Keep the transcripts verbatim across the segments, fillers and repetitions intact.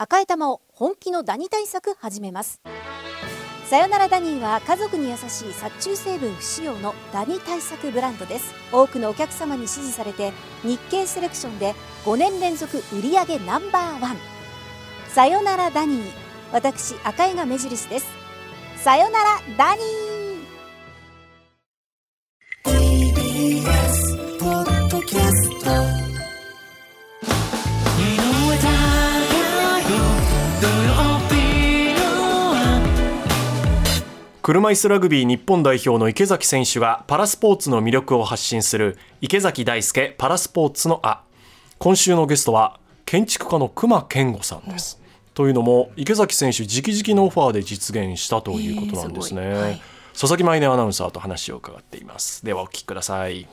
赤い玉を本気のダニ対策始めます。さよならダニーは家族に優しい殺虫成分不使用のダニ対策ブランドです。多くのお客様に支持されて日経セレクションでごねん連続売上ナンバーワン。さよならダニー、私赤井が目印です。さよならダニー。 ティービーエス ポッドキャスト。 車椅子ラグビー日本代表の池崎選手がパラスポーツの魅力を発信する池崎大輔パラスポーツのあ。今週のゲストは建築家の隈研吾さんです。というのも池崎選手直々のオファーで実現したということなんですね、えーすごい、はい、佐々木舞音アナウンサーと話を伺っています。ではお聞きください。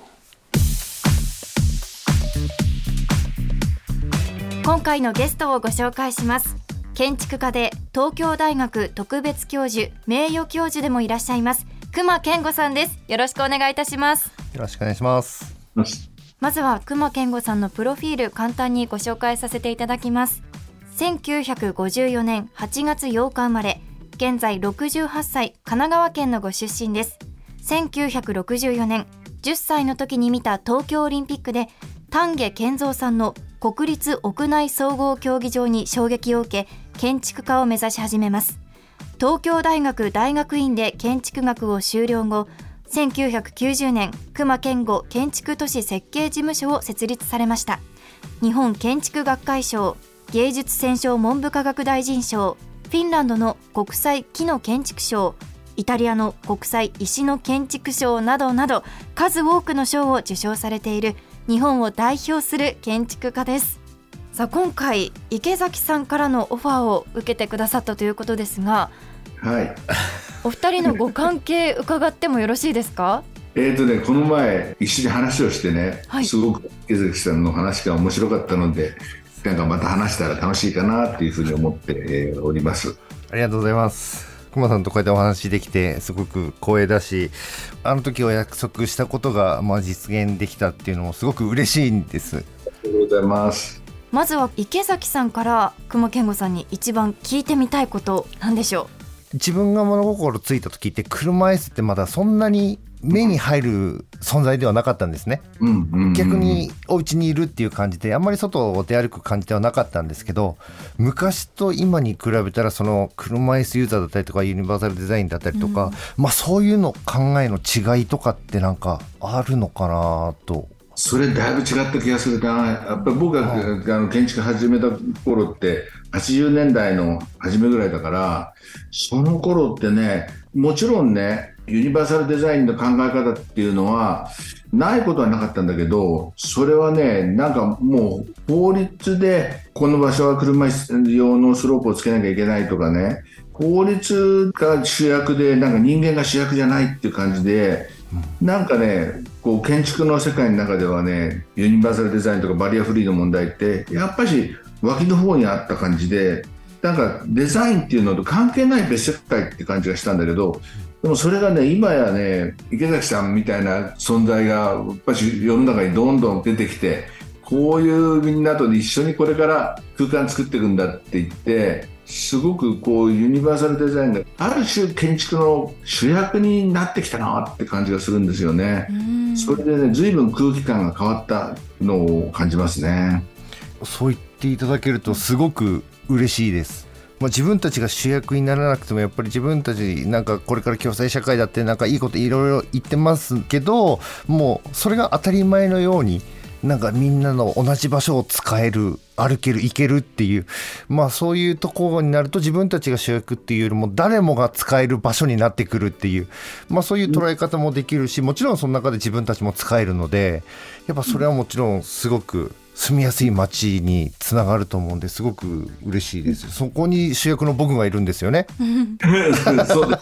今回のゲストをご紹介します。建築家で東京大学特別教授、名誉教授でもいらっしゃいます隈研吾さんです。よろしくお願いいたします。 よろしくお願いします。 まずは隈研吾さんのプロフィール簡単にご紹介させていただきます。せんきゅうひゃくごじゅうよねんはちがつようか生まれ、現在ろくじゅうはっさい、神奈川県のご出身です。せんきゅうひゃくろくじゅうよねんじゅっさいの時に見た東京オリンピックで丹下健三さんの国立屋内総合競技場に衝撃を受け、建築家を目指し始めます。東京大学大学院で建築学を修了後、せんきゅうひゃくきゅうじゅうねん隈研吾建築都市設計事務所を設立されました。日本建築学会賞、芸術選奨文部科学大臣賞、フィンランドの国際木の建築賞、イタリアの国際石の建築賞などなど数多くの賞を受賞されている日本を代表する建築家です。さあ、今回池崎さんからのオファーを受けてくださったということですが、 はい、 お二人のご関係伺ってもよろしいですか？ えーとね、この前一緒に話をしてね、はい、すごく池崎さんの話が面白かったので、なんかまた話したら楽しいかなっていうふうに思って、えー、おります。 ありがとうございます。隈さんとこうやってお話できてすごく光栄だし、あの時お約束したことがまあ実現できたっていうのもすごく嬉しいんです。 ありがとうございます。 まずは池崎さんから隈研吾さんに一番聞いてみたいことなんでしょう？自分が物心ついた時って車椅子ってまだそんなに目に入る存在ではなかったんですね、うんうんうん、逆にお家にいるっていう感じであんまり外を出歩く感じではなかったんですけど、昔と今に比べたらその車椅子ユーザーだったりとかユニバーサルデザインだったりとか、うん、まあそういうの考えの違いとかってなんかあるのかなと。 それだいぶ違った気がするな。やっぱり僕が、はい、あの建築始めた頃ってはちじゅうねんだいの初めぐらいだから、その頃ってね、もちろんねユニバーサルデザインの考え方っていうのはないことはなかったんだけど、それはね、なんかもう法律でこの場所は車椅子用のスロープをつけなきゃいけないとかね、法律が主役でなんか人間が主役じゃないっていう感じで、なんかねこう建築の世界の中ではね、ユニバーサルデザインとかバリアフリーの問題ってやっぱり脇の方にあった感じで、なんかデザインっていうのと関係ない別世界って感じがしたんだけど、でもそれがね今やね池崎さんみたいな存在がやっぱり世の中にどんどん出てきて、こういうみんなと一緒にこれから空間作っていくんだって言って、すごくこうユニバーサルデザインがある種建築の主役になってきたなって感じがするんですよね。それでね随分空気感が変わったのを感じますね。 そう言っていただけるとすごく嬉しいです。まあ、自分たちが主役にならなくてもやっぱり自分たちなんかこれから共済社会だってなんかいいこといろいろ言ってますけど、もうそれが当たり前のようになんかみんなの同じ場所を使える、歩ける、行けるっていう、まあそういうところになると自分たちが主役っていうよりも誰もが使える場所になってくるっていう、まあそういう捉え方もできるし、もちろんその中で自分たちも使えるので、やっぱそれはもちろんすごく住みやすい街につながると思うんですごく嬉しいです。そこに主役の僕がいるんですよねそう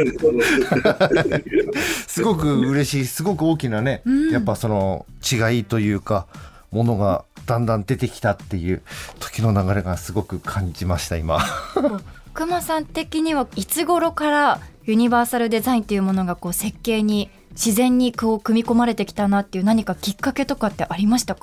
ですすごく嬉しい、すごく大きなね、やっぱその違いというかものがだんだん出てきたっていう時の流れがすごく感じました今隈さん的にはいつ頃からユニバーサルデザインっていうものがこう設計に自然にこう組み込まれてきたなっていう何かきっかけとかってありましたか？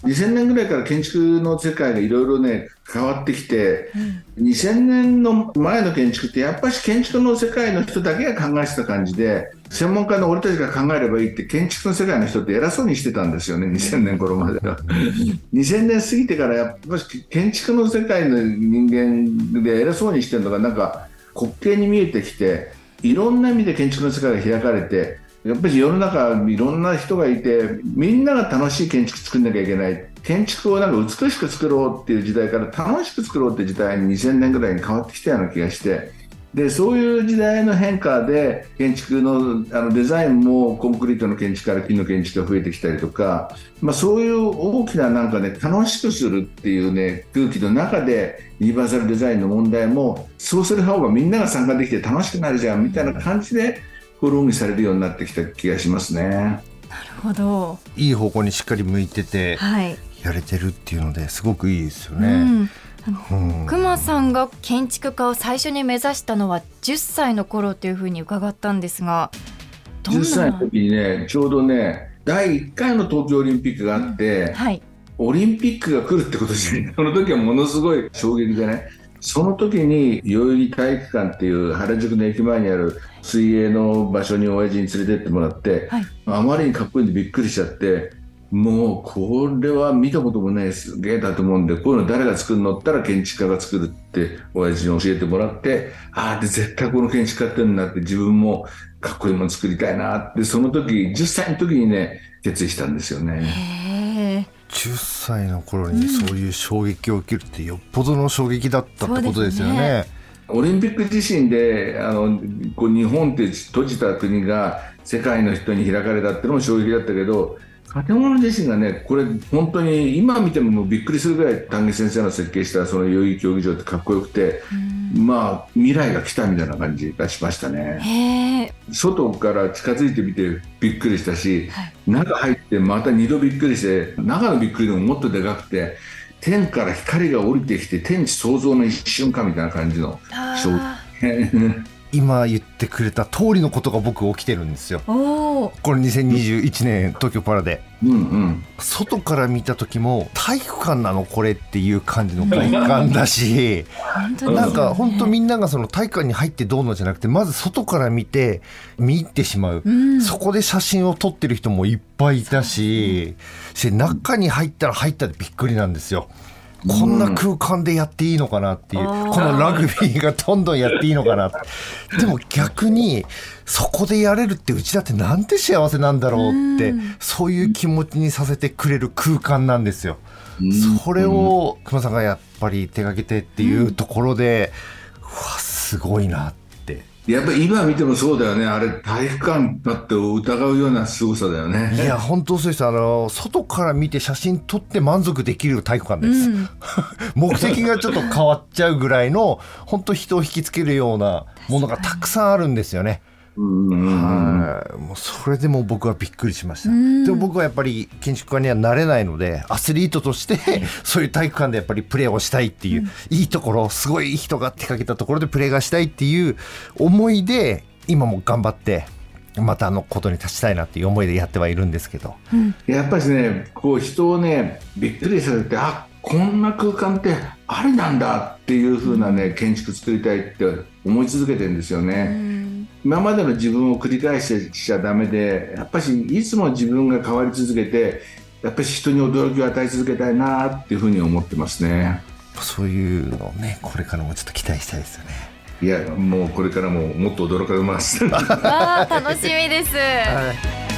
にせんねんぐらいから建築の世界がいろいろね変わってきて、うん、にせんねんの前の建築ってやっぱり建築の世界の人だけが考えてた感じで、専門家の俺たちが考えればいいって建築の世界の人って偉そうにしてたんですよね、にせんねん頃まではにせんねん過ぎてからやっぱり建築の世界の人間で偉そうにしてるのがなんか滑稽に見えてきて、いろんな意味で建築の世界が開かれて、やっぱり世の中いろんな人がいて、みんなが楽しい建築作んなきゃいけない、建築をなんか美しく作ろうっていう時代から楽しく作ろうっていう時代ににせんねんぐらいに変わってきたような気がして、でそういう時代の変化で建築 の, あのデザインもコンクリートの建築から木の建築が増えてきたりとか、まあ、そういう大きななんか、ね、楽しくするっていう、ね、空気の中でユニバーサルデザインの問題もそうする方がみんなが参加できて楽しくなるじゃんみたいな感じで論議されるようになってきた気がしますね。なるほど。 いい方向にしっかり向いてて、はい、やれてるっていうのですごくいいですよね。うんうん、熊さんが建築家を最初に目指したのはじゅっさいの頃というふうに伺ったんですが、どんなじゅっさいの時にね、ちょうどねだいいっかいの東京オリンピックがあって、うんはい、オリンピックが来るってことですね。その時はものすごい衝撃でね、その時に代々木体育館っていう原宿の駅前にある水泳の場所に親父に連れてってもらって、はい、あまりにかっこいいんでびっくりしちゃって、もうこれは見たこともないすげえだと思うんで、こういうの誰が作るのって言ったら建築家が作るって親父に教えてもらって、ああで絶対この建築家ってんだって、自分もかっこいいもの作りたいなって、その時じゅっさいの時にね決意したんですよね。 へじゅっさいの頃にそういう衝撃を受けるってよっぽどの衝撃だったってことですよね。 オリンピック自身であのこう日本って閉じた国が世界の人に開かれたってのも衝撃だったけど、建物自身がねこれ本当に今見てもびっくりするぐらい丹下先生の設計したその代々木競技場ってかっこよくて、まあ未来が来たみたいな感じがしましたね。外から近づいてみてびっくりしたし、はい、中入ってまた二度びっくりして、中のびっくりでももっとでかくて、天から光が降りてきて天地創造の一瞬かみたいな感じの衝撃今言ってくれた通りのことが僕起きてるんですよ。これにせんにじゅういちねん東京パラで、うんうん、外から見た時も体育館なのこれっていう感じの外観だしなんか本当みんながその体育館に入ってどうのじゃなくて、まず外から見て見入ってしまう、うん、そこで写真を撮ってる人もいっぱいいたし、中に入ったら入ったでびっくりなんですよ。こんな空間でやっていいのかなっていう、うん、このラグビーがどんどんやっていいのかなでも逆にそこでやれるってうちだってなんて幸せなんだろうって、うん、そういう気持ちにさせてくれる空間なんですよ、うん、それを熊さんがやっぱり手掛けてっていうところで、うん、うわすごいなって。 やっぱり今見てもそうだよね。あれ体育館だって疑うような凄さだよね。 いや本当そうです。あの外から見て写真撮って満足できる体育館です、うん、目的がちょっと変わっちゃうぐらいの本当人を引きつけるようなものがたくさんあるんですよね。うんうん、はいもうそれでも僕はびっくりしました。でも僕はやっぱり建築家にはなれないので、アスリートとしてそういう体育館でやっぱりプレーをしたいっていう、うん、いいところ、すごい人が手掛けたところでプレーがしたいっていう思いで今も頑張ってまたあのことに立ちたいなっていう思いでやってはいるんですけど、 うん、やっぱりねこう人をねびっくりさせて、あこんな空間ってありなんだっていう風なね建築作りたいって思い続けてるんですよね、うん、今までの自分を繰り返してちゃダメで、やっぱりいつも自分が変わり続けて、やっぱり人に驚きを与え続けたいなっていう風に思ってますね。 そういうのをねこれからもちょっと期待したいですよね。 いやもうこれからももっと驚かれますあ楽しみです、はい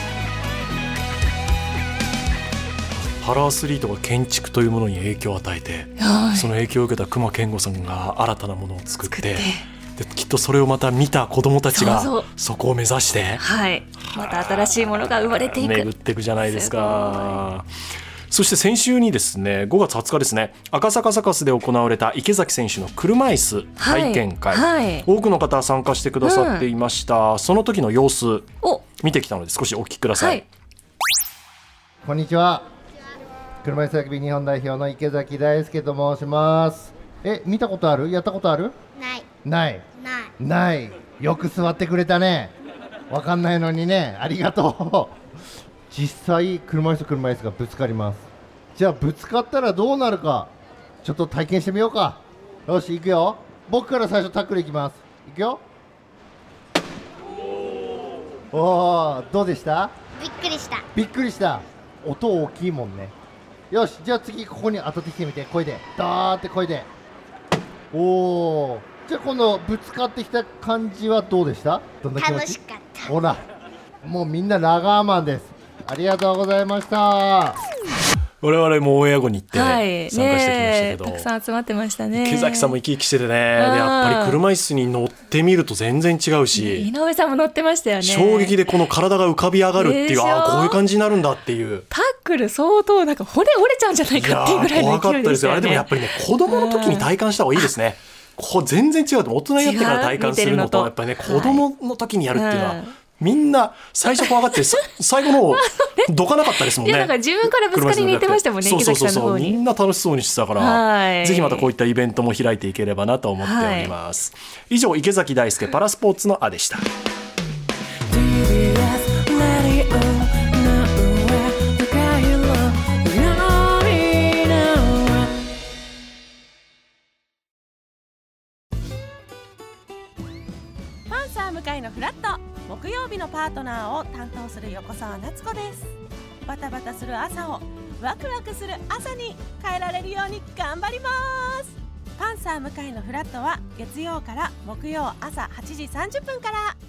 パラアスリートが建築というものに影響を与えて、その影響を受けた隈研吾さんが新たなものを作って、できっとそれをまた見た子どもたちが そ, そこを目指して、 はい、また新しいものが生まれていく、 巡っていくじゃないですか。そして先週にですねごがつはつかですね、赤坂サカスで行われた池崎選手の車椅子体験会、はいはい、多くの方参加してくださっていました、うん、その時の様子見てきたので少しお聞きください、はい、 こんにちは。車椅子ラグビー日本代表の池崎大輔と申します。え、見たことある？やったことある？ ないないないない。よく座ってくれたね。わかんないのにね、ありがとう実際車椅子車椅子がぶつかります。 じゃあぶつかったらどうなるかちょっと体験してみようか。よし行くよ。僕から最初タックルいきます。いくよ。おお、どうでした？ びっくりした。 びっくりした。音大きいもんね。よし、じゃあ次ここに当たってきてみて。声でダーって声で。おお、じゃあ今度ぶつかってきた感じはどうでした？どんな気持ち？ 楽しかった。 ほら、もうみんなラガーマンです。ありがとうございました。 我々もオンエア後に行って参はい加してきましたね、 けど、 たくさん集まってましたね。 池崎さんも生き生きしててね、でやっぱり車椅子に乗ってみると全然違うし、 井上さんも乗ってましたよね。 衝撃でこの体が浮かび上がるっていう、 でしょああこういう感じになるんだっていう。 タックル相当なんか骨折れちゃうんじゃないかっていうぐらいの怖か勢ったですよ。あいでしたよね。 れでもやっぱりね、子供の時に体感した方がいいですね。こう全然違うと、大人になってから体感するのと、 違うやっぱりね、 見てるのと子供の時にやるっていうのは、 はいみんな最初怖がってさ最後の方どかなかったですもんね。 いや、なんか自分からぶつかりに行ってましたもんね、 そうそうそうそう、 池崎さんの方に。 みんな楽しそうにしてたから、 はいぜひまたこういったイベントも開いていければなと思っております、はい、以上池崎大輔パラスポーツのあでした。 パンサー向かいのフラット、木曜日のパートナーを担当する横澤夏子です。バタバタする朝をワクワクする朝に変えられるように頑張ります。パンサー向かいのフラットは月曜から木曜朝はちじさんじゅっぷんから。